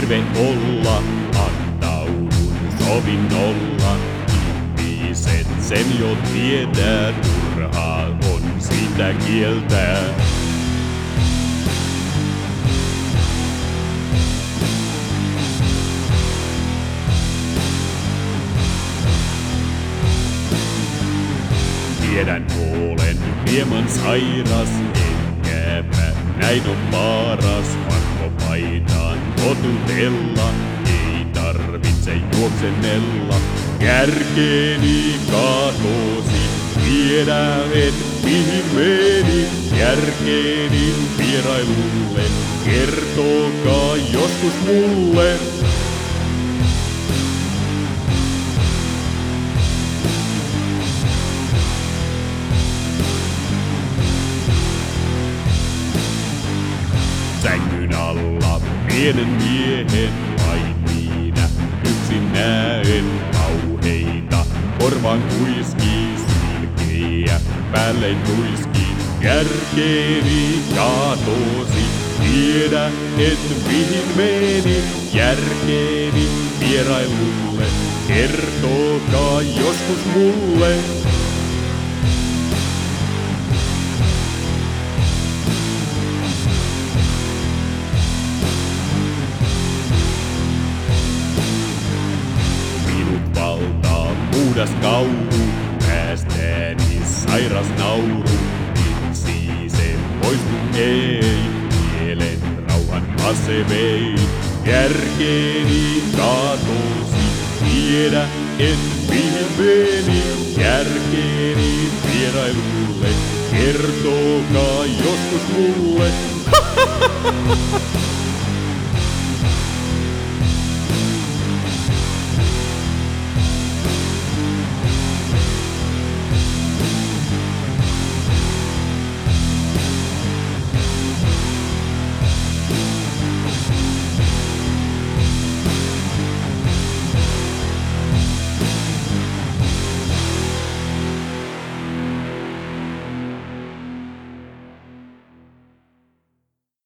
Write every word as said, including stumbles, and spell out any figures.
terve olla, antaudun sovinnolla. Ihmiset sen jo tietää, turhaa on sitä kieltää. Tiedän, olen hieman sairas, enkäpä näin on vaaras. Pakko paitaan totutella, ei tarvitse juoksennella. Kärkeeni katosi, tiedä en mihin meni. Järkeeni vierailulle, kertokaa joskus mulle. Sängyn alla pienen miehen, vain minä yksin näen kauheita. Korvaan kuiskii silkeä, päälleen tuiskii. Järkeeni katosi, tiedä et mihin meni. Järkeeni vierailulle, kertokaa joskus mulle. Puhdas kauru, päästäni sairas nauru. Miksi se poistu ei, mielen rauhan ase vei. Järkeeni katosi, tiedä en mihin meni. Järkeeni vierailulle, kertokaa joskus mulle.